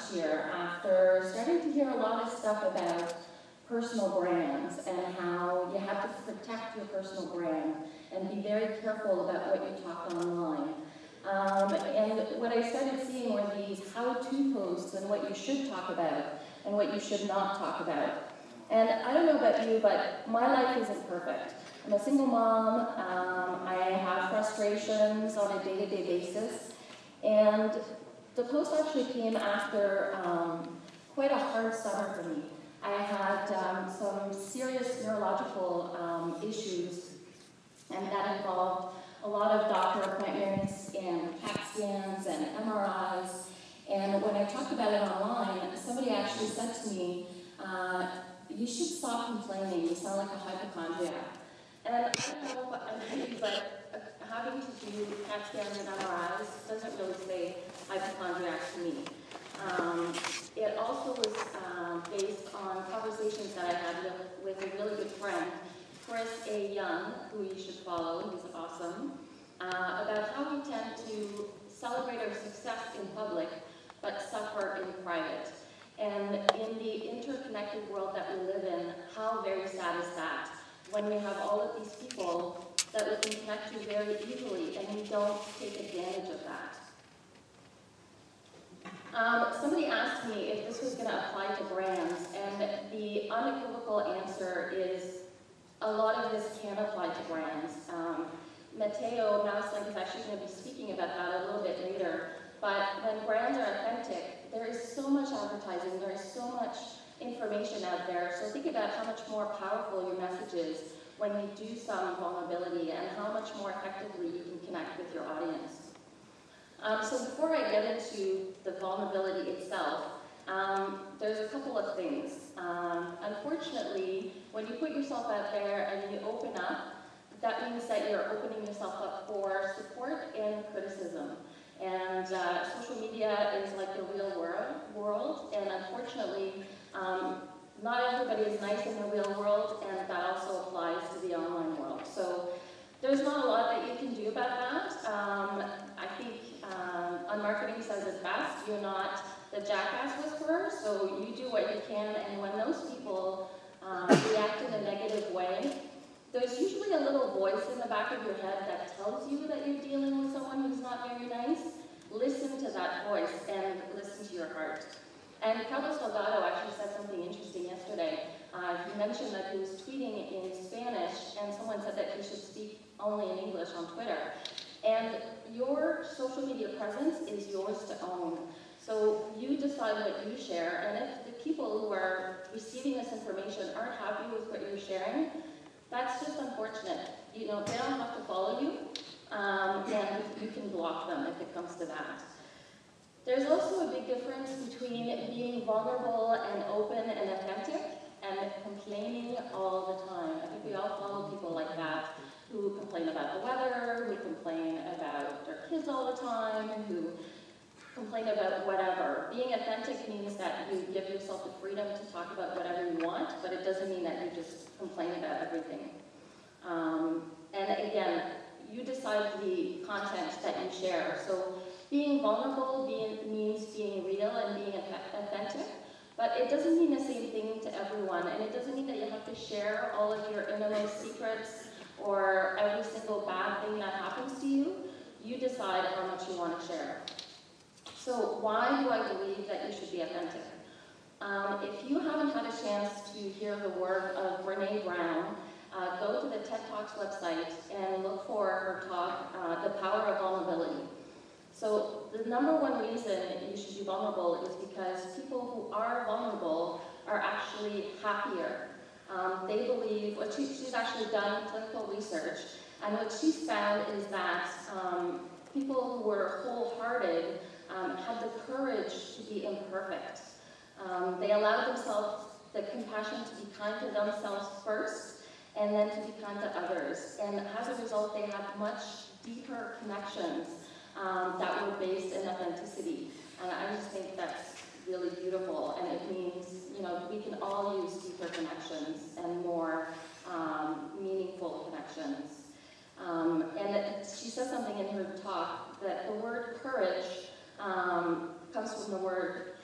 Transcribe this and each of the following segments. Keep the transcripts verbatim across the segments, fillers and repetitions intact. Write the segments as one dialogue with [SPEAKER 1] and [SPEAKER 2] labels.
[SPEAKER 1] last year after starting to hear a lot of stuff about personal brands and how you have to protect your personal brand and be very careful about what you talk online. Um, and what I started seeing were these how-to posts and what you should talk about and what you should not talk about. And I don't know about you, but my life isn't perfect. I'm a single mom, um, I have frustrations on a day-to-day basis, and the post actually came after um, quite a hard summer for me. I had um, some serious neurological um, issues, and that involved a lot of doctor appointments and CAT scans and M R Is, and when I talked about it online, somebody actually said to me, uh, you should stop complaining, you sound like a hypochondriac. And I don't know about you, but having to do CAT scans and M R Is doesn't really say hypochondriac to me. Um, it also was um, based on conversations that I had with, with a really good friend, Chris A. Young, who you should follow, he's awesome, uh, about how we tend to celebrate our success in public, but suffer in private. And in the interconnected world that we live in, how very sad is that? When we have all of these people that we can connect to very easily, and we don't take advantage of that. Um, somebody asked me if this was going to apply to brands, and the unequivocal answer is a lot of this can apply to brands. Um, Matteo Mauslink is actually going to be speaking about that a little bit later, but when brands are authentic, there is so much advertising, there is so much information out there, so think about how much more powerful your message is when you do some vulnerability and how much more effectively you can connect with your audience. Um, so before I get into the vulnerability itself, um, there's a couple of things. Um, unfortunately, when you put yourself out there and you open up, that means that you're opening yourself up for support and criticism. And uh, social media is like the real world, world and unfortunately, um, not everybody is nice in the real world, and that also applies to the online world. So there's not a lot that you can do about that. Um, I think um, Unmarketing says it best, you're not the jackass whisperer, so you do what you can, and when those people um, react in a negative way, there's usually a little voice in the back of your head that tells you that you're dealing with someone who's not very nice. Listen to that voice and listen to your heart. And Carlos Delgado actually said something interesting yesterday. Uh, he mentioned that he was tweeting in Spanish, and someone said that he should speak only in English on Twitter. And your social media presence is yours to own. So you decide what you share, and if the people who are receiving this information aren't happy with what you're sharing, that's just unfortunate. You know, they don't have to follow you, um, and you can block them if it comes to that. There's also a big difference between being vulnerable and open and authentic and complaining all the time. I think we all follow people like that who complain about the weather, who complain about their kids all the time, who complain about whatever. Being authentic means that you give yourself the freedom to talk about whatever you want, but it doesn't mean that you just complain about everything. Um, and again, you decide the content that you share. So being vulnerable being, means being real and being authentic, but it doesn't mean the same thing to everyone, and it doesn't mean that you have to share all of your innermost secrets or every single bad thing that happens to you. You decide how much you want to share. So why do I believe that you should be authentic? Um, if you haven't had a chance to hear the work of Brené Brown, uh, go to the TED Talks website and look for her talk, uh, The Power of Vulnerability. So the number one reason you should be vulnerable is because people who are vulnerable are actually happier. Um, they believe, what she, she's actually done clinical research, and what she's found is that um, people who were wholehearted um, had the courage to be imperfect. Um, they allowed themselves the compassion to be kind to themselves first, and then to be kind to others. And as a result, they have much deeper connections um, that were based in authenticity. And I just think that's really beautiful, and it means, you know, we can all use deeper connections and more um, meaningful connections. Um, and it, she said something in her talk that the word courage um, comes from the word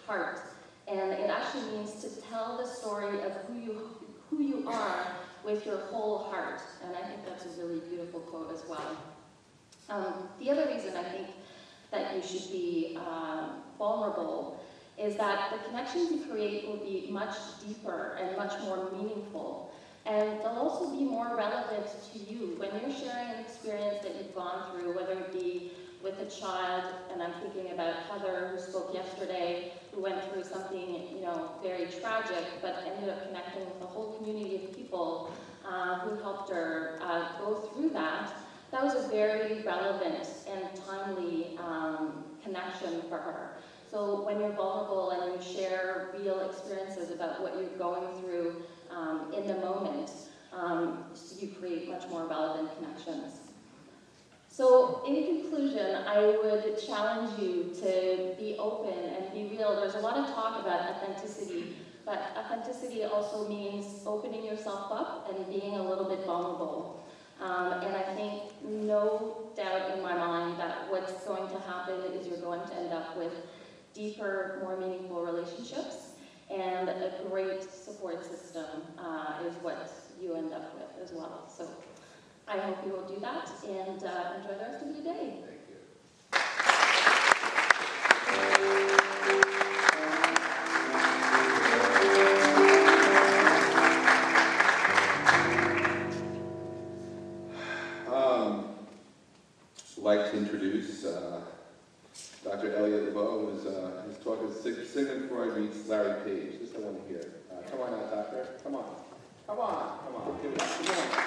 [SPEAKER 1] heart. And it actually means to tell the story of who you, who you are with your whole heart. And I think that's a really beautiful quote as well. Um, the other reason I think that you should be uh, vulnerable is that the connections you create will be much deeper and much more meaningful. And they'll also be more relevant to you when you're sharing an experience that you've gone through, whether it be with a child, and I'm thinking about Heather, who spoke yesterday, who went through something, you know, very tragic, but ended up connecting with a whole community of people uh, who helped her uh, go through that. That was a very relevant and timely um, connection for her. So when you're vulnerable and you share real experiences about what you're going through um, in the moment, um, you create much more relevant connections. So in conclusion, I would challenge you to be open and be real. There's a lot of talk about authenticity, but authenticity also means opening yourself up and being a little bit vulnerable. Um, and I think no doubt in my mind that what's going to happen is you're going to end up with deeper, more meaningful relationships, and a great support system uh, is what you end up with as well. So I hope you will do that, and uh, enjoy the rest of your day.
[SPEAKER 2] Um, I'd like to introduce uh, Doctor Elliot LeBeau, who's uh, his talk is Sigmund Freud meets Larry Page. This I want to hear. Uh, come on out, doctor. Come on. Come on. Come on. Give it up. Come on.